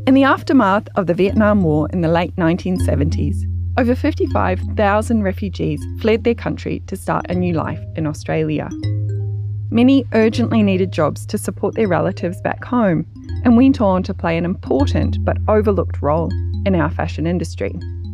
In the aftermath of the Vietnam War in the late 1970s, over 55,000 refugees fled their country to start a new life in Australia. Many urgently needed jobs to support their relatives back home and went on to play an important but overlooked role in our fashion industry.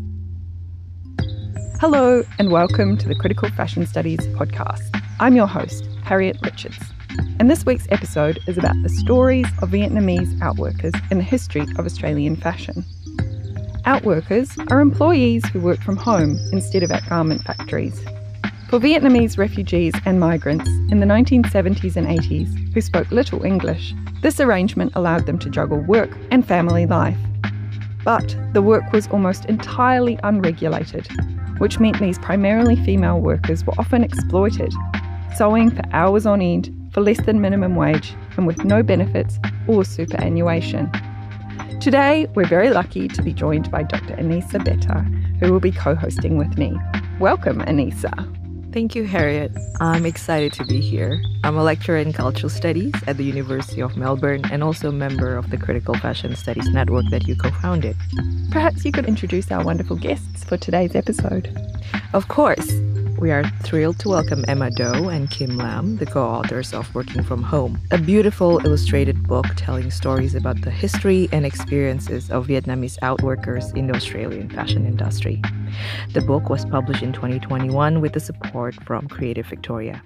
Hello and welcome to the Critical Fashion Studies podcast. I'm your host, Harriet Richards, and this week's episode is about the stories of Vietnamese outworkers in the history of Australian fashion. Outworkers are employees who work from home instead of at garment factories. For Vietnamese refugees and migrants in the 1970s and 80s who spoke little English, this arrangement allowed them to juggle work and family life. But the work was almost entirely unregulated, which meant these primarily female workers were often exploited, sewing for hours on end for less than minimum wage and with no benefits or superannuation. Today, we're very lucky to be joined by Dr. Anissa Betta, who will be co-hosting with me. Welcome, Anissa. Thank you, Harriet. I'm excited to be here. I'm a lecturer in cultural studies at the University of Melbourne and also a member of the Critical Fashion Studies network that you co-founded. Perhaps you could introduce our wonderful guests for today's episode. Of course. We are thrilled to welcome Emma Do and Kim Lam, the co-authors of Working From Home, a beautiful illustrated book telling stories about the history and experiences of Vietnamese outworkers in the Australian fashion industry. The book was published in 2021 with the support from Creative Victoria.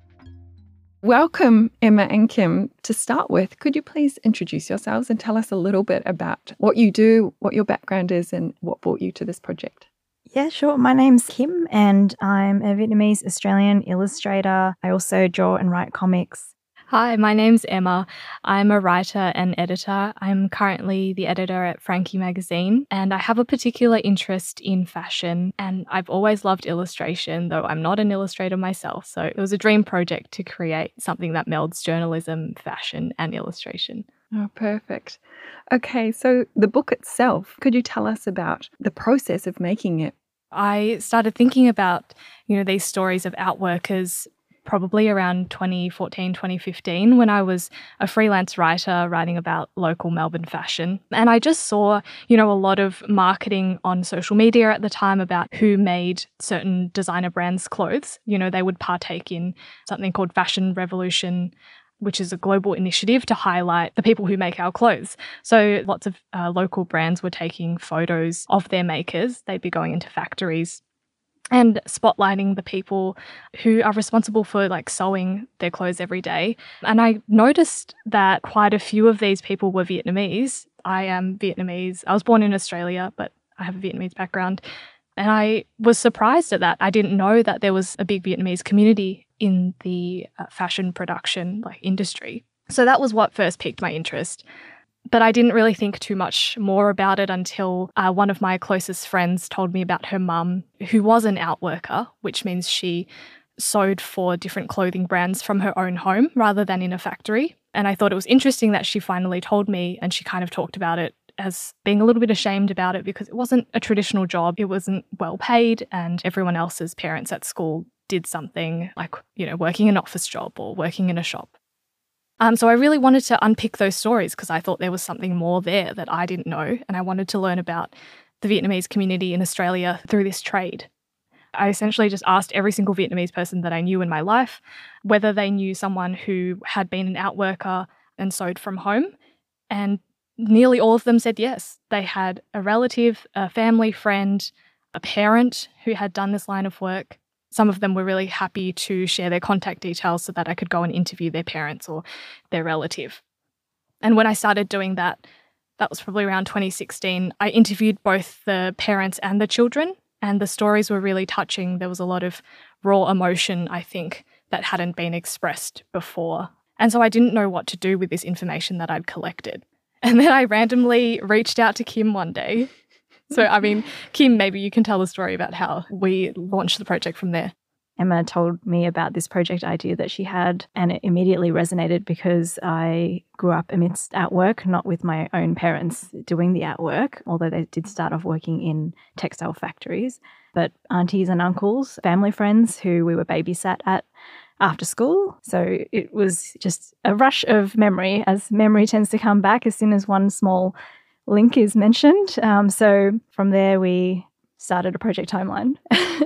Welcome, Emma and Kim. To start with, could you please introduce yourselves and tell us a little bit about what you do, what your background is, and what brought you to this project? Yeah, sure. My name's Kim and I'm a Vietnamese Australian illustrator. I also draw and write comics. Hi, my name's Emma. I'm a writer and editor. I'm currently the editor at Frankie magazine and I have a particular interest in fashion and I've always loved illustration, though I'm not an illustrator myself. So it was a dream project to create something that melds journalism, fashion and illustration. Oh, perfect. Okay, so the book itself, could you tell us about the process of making it? I started thinking about, these stories of outworkers probably around 2014, 2015 when I was a freelance writer writing about local Melbourne fashion. And I just saw, a lot of marketing on social media at the time about who made certain designer brands' clothes. They would partake in something called Fashion Revolution, which is a global initiative to highlight the people who make our clothes. So lots of local brands were taking photos of their makers. They'd be going into factories and spotlighting the people who are responsible for sewing their clothes every day. And I noticed that quite a few of these people were Vietnamese. I am Vietnamese. I was born in Australia, but I have a Vietnamese background. And I was surprised at that. I didn't know that there was a big Vietnamese community in the fashion production industry. So that was what first piqued my interest. But I didn't really think too much more about it until one of my closest friends told me about her mum, who was an outworker, which means she sewed for different clothing brands from her own home rather than in a factory. And I thought it was interesting that she finally told me, and she kind of talked about it as being a little bit ashamed about it because it wasn't a traditional job. It wasn't well paid and everyone else's parents at school did something like, working an office job or working in a shop. So I really wanted to unpick those stories because I thought there was something more there that I didn't know and I wanted to learn about the Vietnamese community in Australia through this trade. I essentially just asked every single Vietnamese person that I knew in my life whether they knew someone who had been an outworker and sewed from home, and nearly all of them said yes. They had a relative, a family friend, a parent who had done this line of work. Some of them were really happy to share their contact details so that I could go and interview their parents or their relative. And when I started doing that, that was probably around 2016, I interviewed both the parents and the children, and the stories were really touching. There was a lot of raw emotion, I think, that hadn't been expressed before. And so I didn't know what to do with this information that I'd collected. And then I randomly reached out to Kim one day. So, Kim, maybe you can tell the story about how we launched the project from there. Emma told me about this project idea that she had, and it immediately resonated because I grew up amidst outwork, not with my own parents doing the outwork, although they did start off working in textile factories, but aunties and uncles, family friends who we were babysat at after school. So it was just a rush of memory, as memory tends to come back as soon as one small link is mentioned. So from there, we started a project timeline.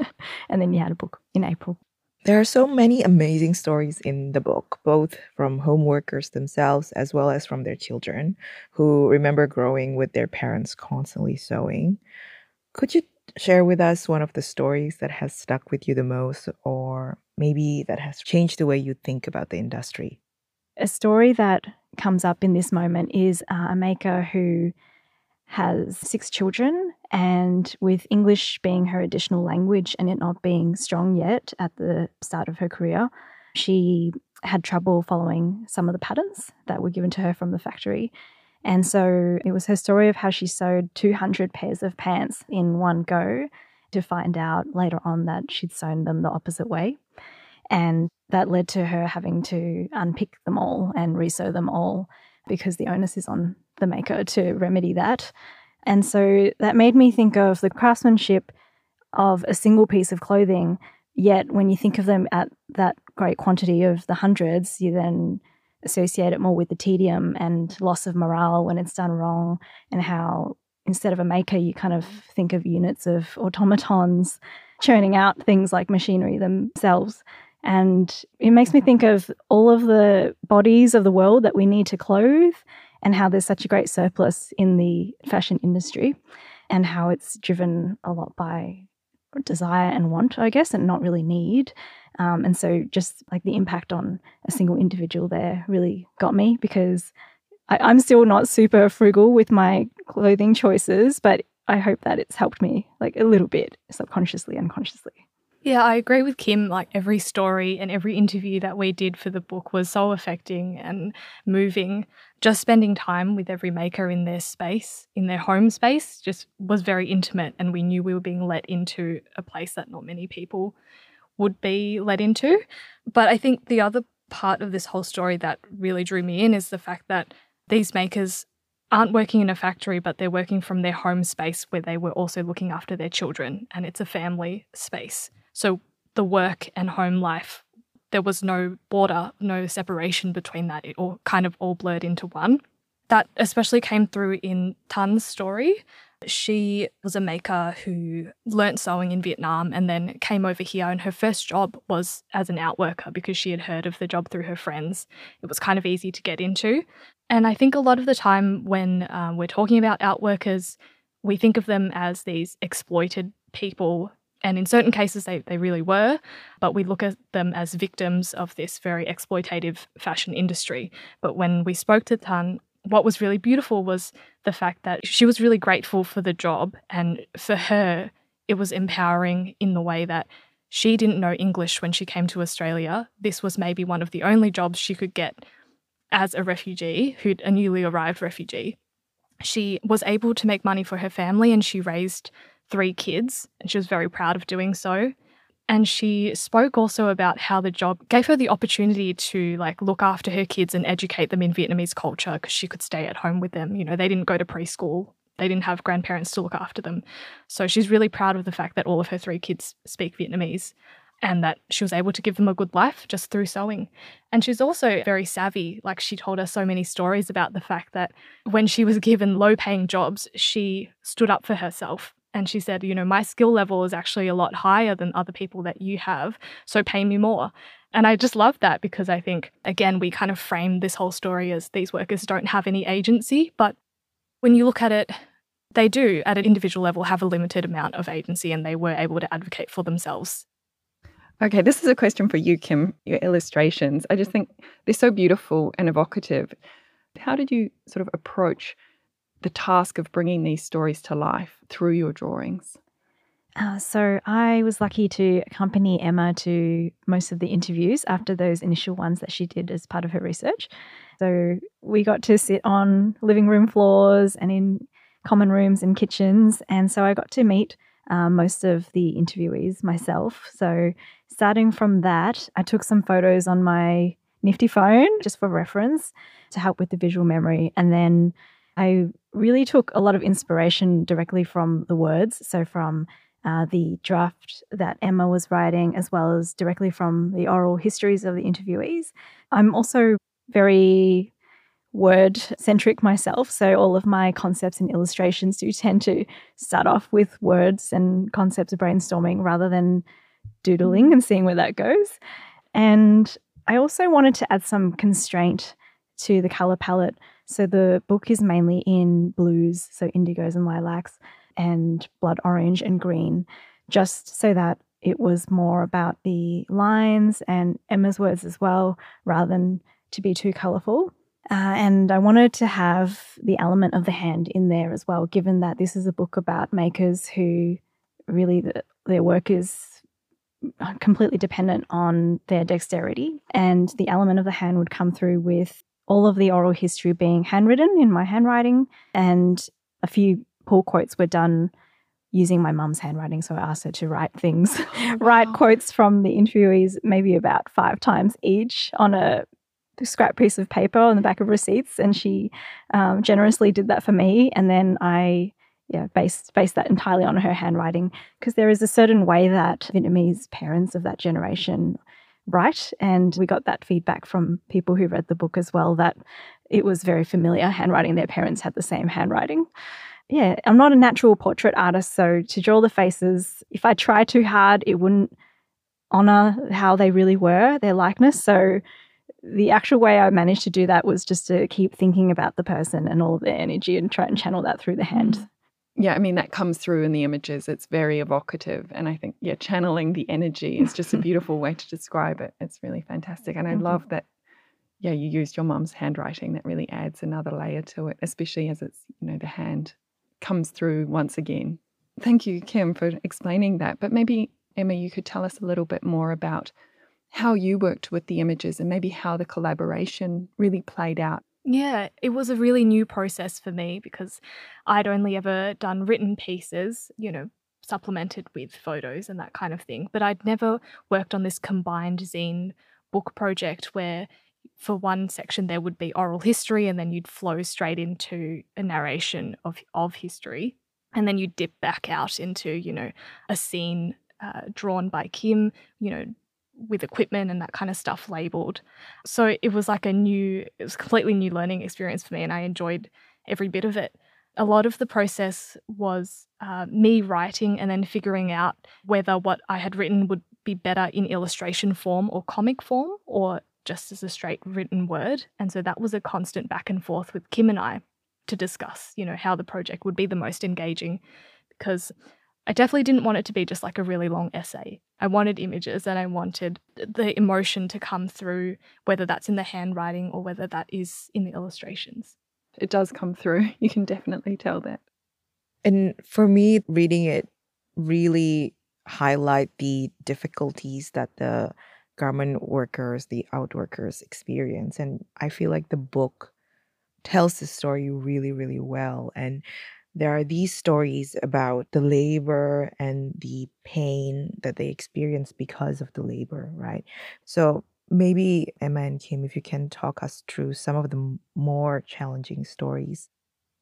And then you had a book in April. There are so many amazing stories in the book, both from home workers themselves as well as from their children who remember growing with their parents constantly sewing. Could you share with us one of the stories that has stuck with you the most, or maybe that has changed the way you think about the industry? A story that comes up in this moment is a maker who has 6 children, and with English being her additional language and it not being strong yet at the start of her career, she had trouble following some of the patterns that were given to her from the factory. And so it was her story of how she sewed 200 pairs of pants in one go, to find out later on that she'd sewn them the opposite way. And that led to her having to unpick them all and resew them all, because the onus is on the maker to remedy that. And so that made me think of the craftsmanship of a single piece of clothing, yet when you think of them at that great quantity of the hundreds, you then associate it more with the tedium and loss of morale when it's done wrong, and how instead of a maker, you kind of think of units of automatons churning out things like machinery themselves. And it makes me think of all of the bodies of the world that we need to clothe, and how there's such a great surplus in the fashion industry, and how it's driven a lot by desire and want, I guess, and not really need. And so just like the impact on a single individual there really got me, because I'm still not super frugal with my clothing choices, but I hope that it's helped me like a little bit, subconsciously, unconsciously. Yeah, I agree with Kim. Like every story and every interview that we did for the book was so affecting and moving. Just spending time with every maker in their space, in their home space, just was very intimate, and we knew we were being let into a place that not many people would be let into. But I think the other part of this whole story that really drew me in is the fact that these makers aren't working in a factory, but they're working from their home space where they were also looking after their children, and it's a family space. So the work and home life, there was no border, no separation between that. It all kind of all blurred into one. That especially came through in Tan's story. She was a maker who learnt sewing in Vietnam and then came over here, and her first job was as an outworker because she had heard of the job through her friends. It was kind of easy to get into. And I think a lot of the time when we're talking about outworkers, we think of them as these exploited people. And in certain cases, they really were, but we look at them as victims of this very exploitative fashion industry. But when we spoke to Tan, what was really beautiful was the fact that she was really grateful for the job. And for her, it was empowering in the way that she didn't know English when she came to Australia. This was maybe one of the only jobs she could get as a refugee, a newly arrived refugee. She was able to make money for her family, and she raised 3 kids, and she was very proud of doing so. And she spoke also about how the job gave her the opportunity to look after her kids and educate them in Vietnamese culture, because she could stay at home with them. You know, they didn't go to preschool. They didn't have grandparents to look after them. So she's really proud of the fact that all of her 3 kids speak Vietnamese, and that she was able to give them a good life just through sewing. And she's also very savvy. She told us so many stories about the fact that when she was given low-paying jobs, she stood up for herself. And she said, my skill level is actually a lot higher than other people that you have, so pay me more. And I just love that, because I think, again, we kind of frame this whole story as these workers don't have any agency. But when you look at it, they do, at an individual level, have a limited amount of agency, and they were able to advocate for themselves. Okay, this is a question for you, Kim. Your illustrations, I just think they're so beautiful and evocative. How did you sort of approach the task of bringing these stories to life through your drawings? So I was lucky to accompany Emma to most of the interviews after those initial ones that she did as part of her research. So we got to sit on living room floors and in common rooms and kitchens. And so I got to meet most of the interviewees myself. So starting from that, I took some photos on my nifty phone just for reference to help with the visual memory. And then I really took a lot of inspiration directly from the words, so from the draft that Emma was writing, as well as directly from the oral histories of the interviewees. I'm also very word-centric myself. So all of my concepts and illustrations do tend to start off with words and concepts of brainstorming rather than doodling and seeing where that goes. And I also wanted to add some constraint to the colour palette. So the book is mainly in blues, so indigos and lilacs, and blood orange and green, just so that it was more about the lines and Emma's words as well, rather than to be too colourful. And I wanted to have the element of the hand in there as well, given that this is a book about makers who really their work is completely dependent on their dexterity, and the element of the hand would come through with all of the oral history being handwritten in my handwriting, and a few pull quotes were done using my mum's handwriting. So I asked her to write things, write quotes from the interviewees, maybe about 5 times each on a scrap piece of paper on the back of receipts, and she generously did that for me. And then I based that entirely on her handwriting, because there is a certain way that Vietnamese parents of that generation write, and we got that feedback from people who read the book as well, that it was very familiar handwriting. Their parents had the same handwriting. Yeah, I'm not a natural portrait artist, so to draw the faces, if I try too hard, it wouldn't honour how they really were, their likeness. So the actual way I managed to do that was just to keep thinking about the person and all of their energy and try and channel that through the hand. Yeah, I mean, that comes through in the images. It's very evocative. And I think, channeling the energy is just a beautiful way to describe it. It's really fantastic. And I love that, you used your mum's handwriting. That really adds another layer to it, especially as it's, the hand comes through once again. Thank you, Kim, for explaining that. But maybe, Emma, you could tell us a little bit more about how you worked with the images and maybe how the collaboration really played out. Yeah, it was a really new process for me because I'd only ever done written pieces, supplemented with photos and that kind of thing. But I'd never worked on this combined zine book project where for one section there would be oral history and then you'd flow straight into a narration of history. And then you'd dip back out into, a scene drawn by Kim, with equipment and that kind of stuff labelled. So it was like it was a completely new learning experience for me, and I enjoyed every bit of it. A lot of the process was me writing and then figuring out whether what I had written would be better in illustration form or comic form or just as a straight written word. And so that was a constant back and forth with Kim and I to discuss, how the project would be the most engaging, because I definitely didn't want it to be just like a really long essay. I wanted images and I wanted the emotion to come through, whether that's in the handwriting or whether that is in the illustrations. It does come through. You can definitely tell that. And for me, reading it really highlight the difficulties that the garment workers, the outworkers experience. And I feel like the book tells the story really, really well. And there are these stories about the labor and the pain that they experience because of the labor, right? So maybe Emma and Kim, if you can talk us through some of the more challenging stories.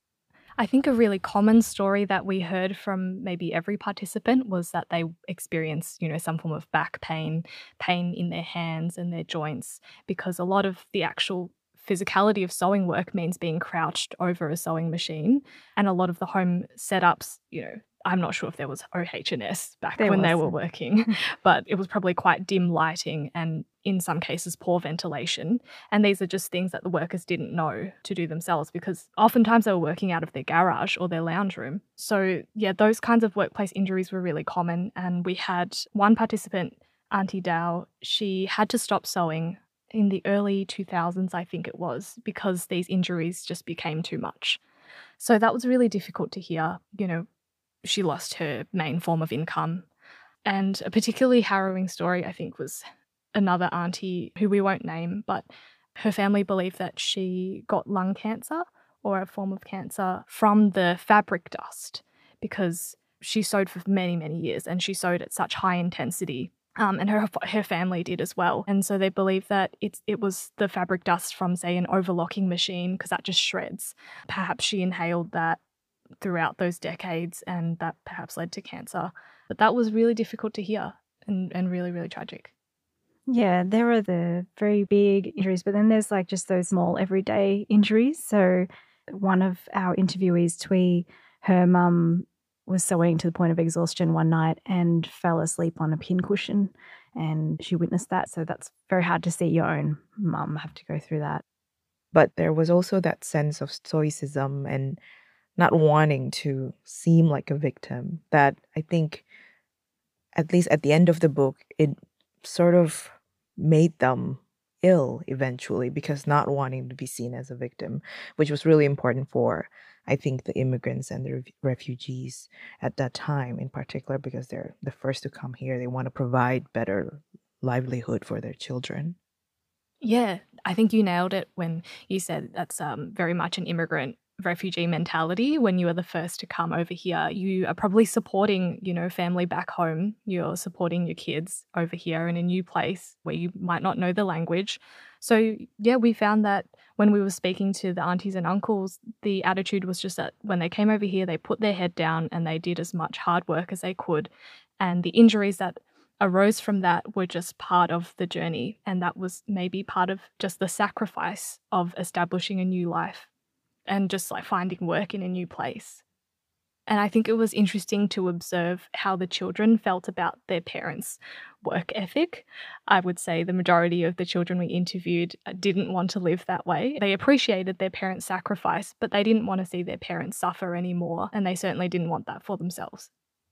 I think a really common story that we heard from maybe every participant was that they experienced, some form of back pain in their hands and their joints, because a lot of the actual physicality of sewing work means being crouched over a sewing machine. And a lot of the home setups, I'm not sure if there was OH&S back when they were working, but it was probably quite dim lighting and in some cases poor ventilation. And these are just things that the workers didn't know to do themselves, because oftentimes they were working out of their garage or their lounge room. So yeah, those kinds of workplace injuries were really common. And we had one participant, Auntie Dow, she had to stop sewing in the early 2000s, I think it was, because these injuries just became too much. So that was really difficult to hear. She lost her main form of income. And a particularly harrowing story, I think, was another auntie who we won't name, but her family believed that she got lung cancer or a form of cancer from the fabric dust, because she sewed for many, many years and she sewed at such high intensity. And her family did as well. And so they believe that it was the fabric dust from, say, an overlocking machine, because that just shreds. Perhaps she inhaled that throughout those decades and that perhaps led to cancer. But that was really difficult to hear and really, really tragic. Yeah, there are the very big injuries, but then there's like just those small everyday injuries. So one of our interviewees, Twee, her mum was sewing to the point of exhaustion one night and fell asleep on a pincushion, and she witnessed that. So that's very hard to see your own mum have to go through that. But there was also that sense of stoicism and not wanting to seem like a victim that I think, at least at the end of the book, it sort of made them ill eventually, because not wanting to be seen as a victim, which was really important for, I think, the immigrants and the refugees at that time in particular, because they're the first to come here. They want to provide better livelihood for their children. Yeah, I think you nailed it when you said that's very much an immigrant refugee mentality. When you are the first to come over here, you are probably supporting, family back home. You're supporting your kids over here in a new place where you might not know the language. So yeah, we found that when we were speaking to the aunties and uncles, the attitude was just that when they came over here, they put their head down and they did as much hard work as they could. And the injuries that arose from that were just part of the journey. And that was maybe part of just the sacrifice of establishing a new life and just like finding work in a new place. And I think it was interesting to observe how the children felt about their parents' work ethic. I would say the majority of the children we interviewed didn't want to live that way. They appreciated their parents' sacrifice, but they didn't want to see their parents suffer anymore. And they certainly didn't want that for themselves.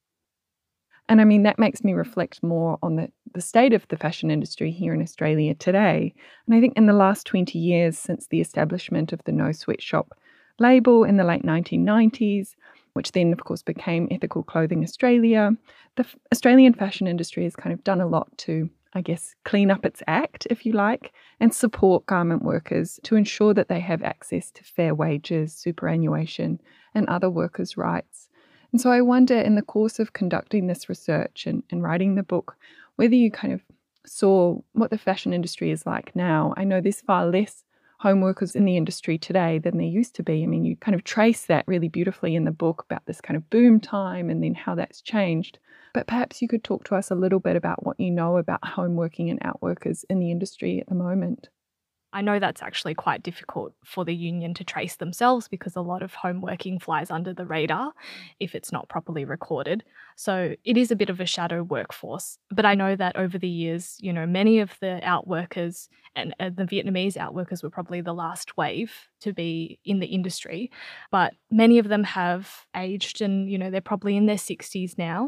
And I mean, that makes me reflect more on the state of the fashion industry here in Australia today. And I think in the last 20 years since the establishment of the No Sweatshop label in the late 1990s, which then, of course, became Ethical Clothing Australia, the Australian fashion industry has kind of done a lot to, I guess, clean up its act, if you like, and support garment workers to ensure that they have access to fair wages, superannuation, and other workers' rights. And so I wonder, in the course of conducting this research and writing the book, whether you kind of saw what the fashion industry is like now. I know there's far less home workers in the industry today than there used to be. I mean, you kind of trace that really beautifully in the book about this kind of boom time and then how that's changed. But perhaps you could talk to us a little bit about what you know about home working and out workers in the industry at the moment. I know that's actually quite difficult for the union to trace themselves because a lot of home working flies under the radar if it's not properly recorded. So it is a bit of a shadow workforce. But I know that over the years, many of the outworkers and the Vietnamese outworkers were probably the last wave to be in the industry. But many of them have aged and, they're probably in their 60s now.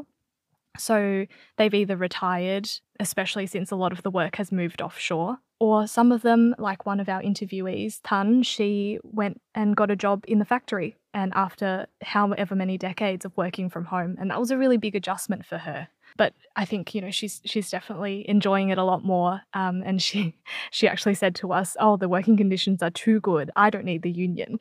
So they've either retired, especially since a lot of the work has moved offshore, or some of them, like one of our interviewees, Tan, she went and got a job in the factory, and after however many decades of working from home, and that was a really big adjustment for her. But I think, she's definitely enjoying it a lot more. And she actually said to us, "Oh, the working conditions are too good. I don't need the union."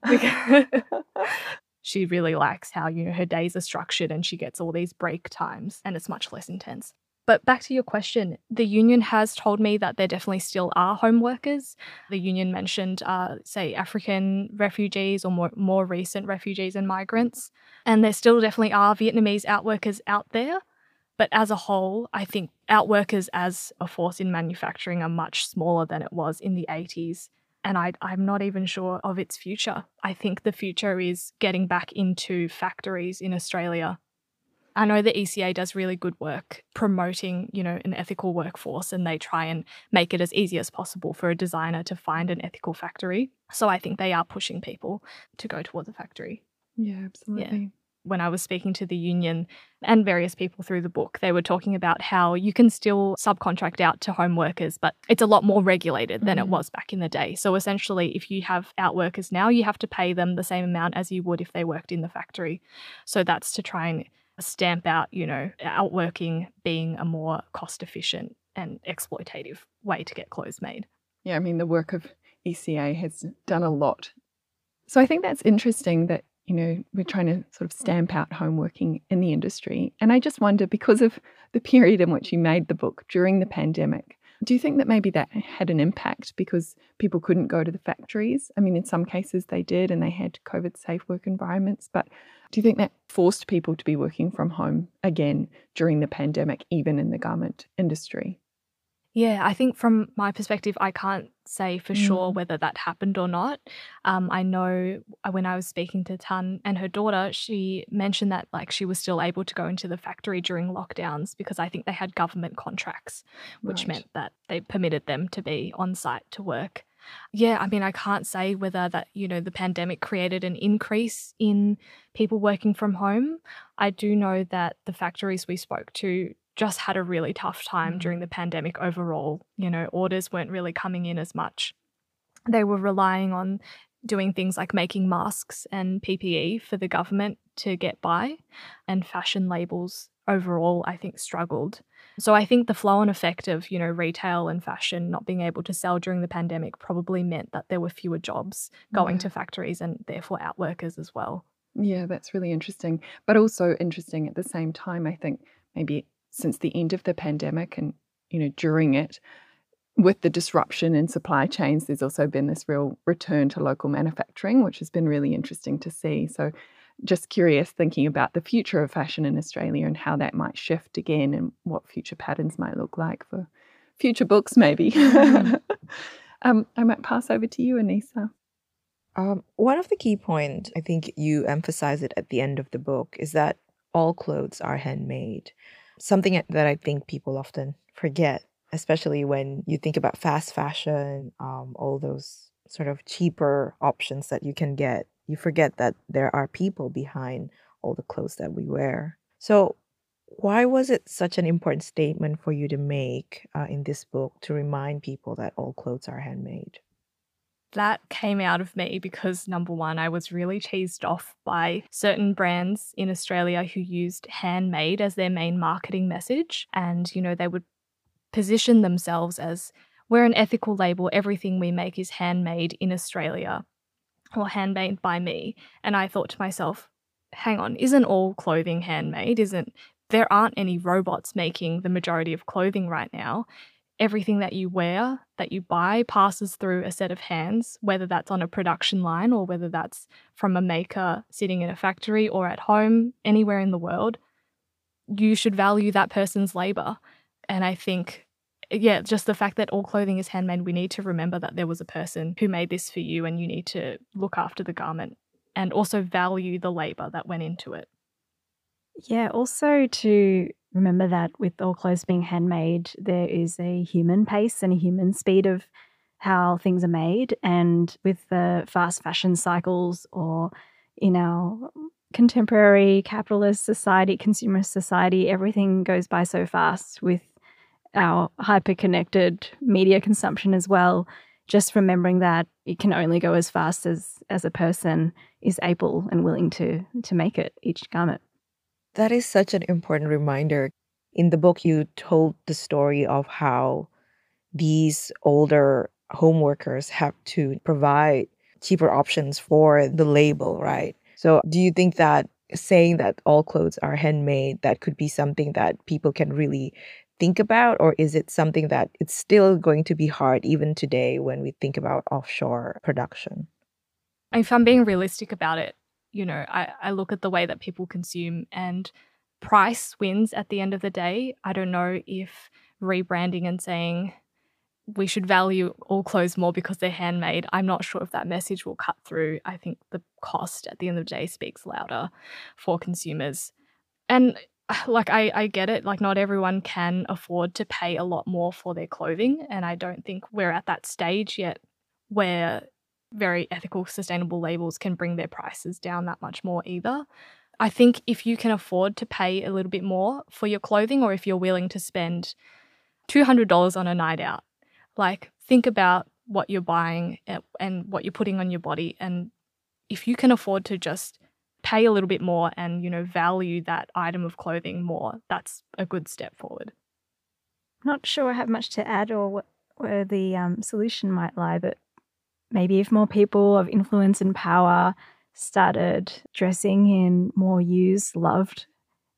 She really likes how, her days are structured and she gets all these break times and it's much less intense. But back to your question, the union has told me that there definitely still are home workers. The union mentioned, say, African refugees or more recent refugees and migrants. And there still definitely are Vietnamese outworkers out there. But as a whole, I think outworkers as a force in manufacturing are much smaller than it was in the 80s. And I'm not even sure of its future. I think the future is getting back into factories in Australia. I know the ECA does really good work promoting, an ethical workforce, and they try and make it as easy as possible for a designer to find an ethical factory. So I think they are pushing people to go towards a factory. Yeah, absolutely. Yeah. When I was speaking to the union and various people through the book, they were talking about how you can still subcontract out to home workers, but it's a lot more regulated than it was back in the day. So essentially, if you have outworkers now, you have to pay them the same amount as you would if they worked in the factory. So that's to try and stamp out, outworking being a more cost-efficient and exploitative way to get clothes made. Yeah, I mean, the work of ECA has done a lot. So I think that's interesting that we're trying to sort of stamp out home working in the industry. And I just wonder, because of the period in which you made the book during the pandemic, do you think that maybe that had an impact because people couldn't go to the factories? I mean, in some cases they did and they had COVID-safe work environments, but do you think that forced people to be working from home again during the pandemic, even in the garment industry? Yeah, I think from my perspective, I can't say for sure whether that happened or not. I know when I was speaking to Tan and her daughter, she mentioned that like she was still able to go into the factory during lockdowns because I think they had government contracts, which meant that they permitted them to be on site to work. Yeah, I mean, I can't say whether that, the pandemic created an increase in people working from home. I do know that the factories we spoke to just had a really tough time during the pandemic overall. Orders weren't really coming in as much. They were relying on doing things like making masks and PPE for the government to get by, and fashion labels overall, I think, struggled. So I think the flow-on effect of, retail and fashion not being able to sell during the pandemic probably meant that there were fewer jobs going to factories and therefore outworkers as well. Yeah, that's really interesting. But also interesting at the same time, I think, maybe since the end of the pandemic and, during it, with the disruption in supply chains, there's also been this real return to local manufacturing, which has been really interesting to see. So just curious, thinking about the future of fashion in Australia and how that might shift again and what future patterns might look like for future books, maybe. I might pass over to you, Anissa. One of the key points, I think you emphasize it at the end of the book, is that all clothes are handmade. Something that I think people often forget, especially when you think about fast fashion, all those sort of cheaper options that you can get. You forget that there are people behind all the clothes that we wear. So why was it such an important statement for you to make in this book to remind people that all clothes are handmade? That came out of me because, number one, I was really cheesed off by certain brands in Australia who used handmade as their main marketing message. And, they would position themselves as, we're an ethical label, everything we make is handmade in Australia or handmade by me. And I thought to myself, hang on, isn't all clothing handmade? There aren't any robots making the majority of clothing right now. Everything that you wear, that you buy, passes through a set of hands, whether that's on a production line or whether that's from a maker sitting in a factory or at home, anywhere in the world. You should value that person's labor. And I think, just the fact that all clothing is handmade, we need to remember that there was a person who made this for you and you need to look after the garment and also value the labor that went into it. Yeah, also to remember that with all clothes being handmade, there is a human pace and a human speed of how things are made. And with the fast fashion cycles, or in our contemporary capitalist society, consumerist society, everything goes by so fast with our hyper-connected media consumption as well. Just remembering that it can only go as fast as a person is able and willing to make it, each garment. That is such an important reminder. In the book, you told the story of how these older home workers have to provide cheaper options for the label, right? So do you think that saying that all clothes are handmade, that could be something that people can really think about? Or is it something that it's still going to be hard even today when we think about offshore production? If I'm being realistic about it, I look at the way that people consume and price wins at the end of the day. I don't know if rebranding and saying we should value all clothes more because they're handmade, I'm not sure if that message will cut through. I think the cost at the end of the day speaks louder for consumers. And I get it, not everyone can afford to pay a lot more for their clothing. And I don't think we're at that stage yet where very ethical, sustainable labels can bring their prices down that much more either. I think if you can afford to pay a little bit more for your clothing, or if you're willing to spend $200 on a night out, think about what you're buying and what you're putting on your body. And if you can afford to just pay a little bit more and, value that item of clothing more, that's a good step forward. Not sure I have much to add or where the solution might lie, but maybe if more people of influence and power started dressing in more used, loved,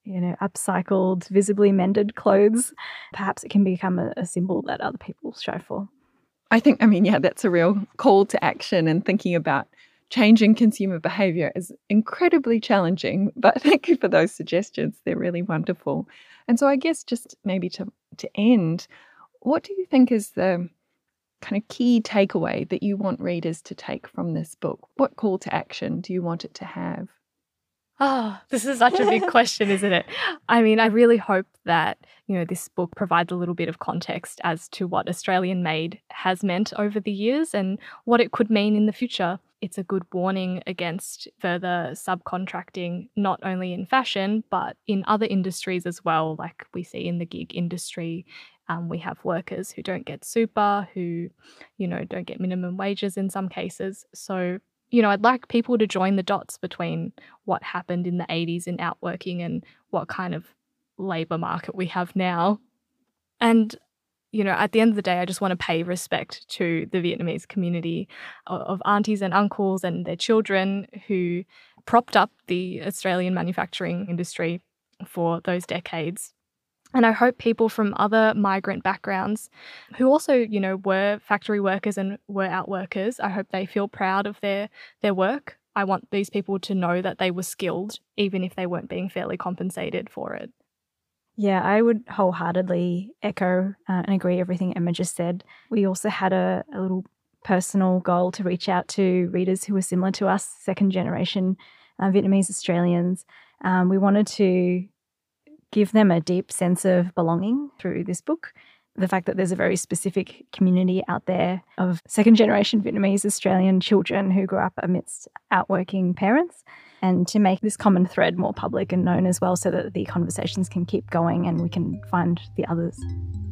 upcycled, visibly mended clothes, perhaps it can become a symbol that other people strive for. I think, that's a real call to action, and thinking about changing consumer behaviour is incredibly challenging, but thank you for those suggestions. They're really wonderful. And so I guess just maybe to end, What do you think is the kind of key takeaway that you want readers to take from this book? What call to action do you want it to have? Oh, this is such a big question, isn't it? I mean, I really hope that, this book provides a little bit of context as to what Australian made has meant over the years and what it could mean in the future. It's a good warning against further subcontracting, not only in fashion, but in other industries as well, like we see in the gig industry. We have workers who don't get super, who, don't get minimum wages in some cases. So, I'd like people to join the dots between what happened in the 80s in outworking and what kind of labour market we have now. And, at the end of the day, I just want to pay respect to the Vietnamese community of aunties and uncles and their children who propped up the Australian manufacturing industry for those decades. And I hope people from other migrant backgrounds who also, were factory workers and were outworkers, I hope they feel proud of their work. I want these people to know that they were skilled, even if they weren't being fairly compensated for it. Yeah, I would wholeheartedly echo and agree everything Emma just said. We also had a little personal goal to reach out to readers who were similar to us, second generation Vietnamese Australians. We wanted to give them a deep sense of belonging through this book. The fact that there's a very specific community out there of second-generation Vietnamese Australian children who grew up amidst outworking parents, and to make this common thread more public and known as well so that the conversations can keep going and we can find the others.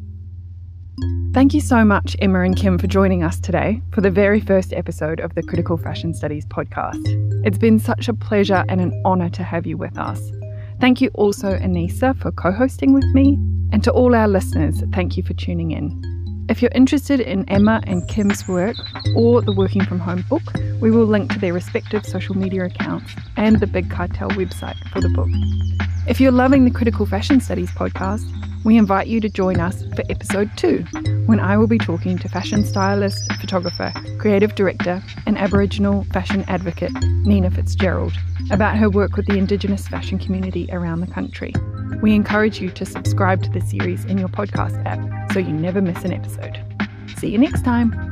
Thank you so much, Emma and Kim, for joining us today for the very first episode of the Critical Fashion Studies podcast. It's been such a pleasure and an honour to have you with us. Thank you also, Anissa, for co-hosting with me. And to all our listeners, thank you for tuning in. If you're interested in Emma and Kim's work or the Working From Home book, we will link to their respective social media accounts and the Big Cartel website for the book. If you're loving the Critical Fashion Studies podcast, we invite you to join us for episode 2, when I will be talking to fashion stylist, photographer, creative director, and Aboriginal fashion advocate Nina Fitzgerald about her work with the Indigenous fashion community around the country. We encourage you to subscribe to the series in your podcast app so you never miss an episode. See you next time.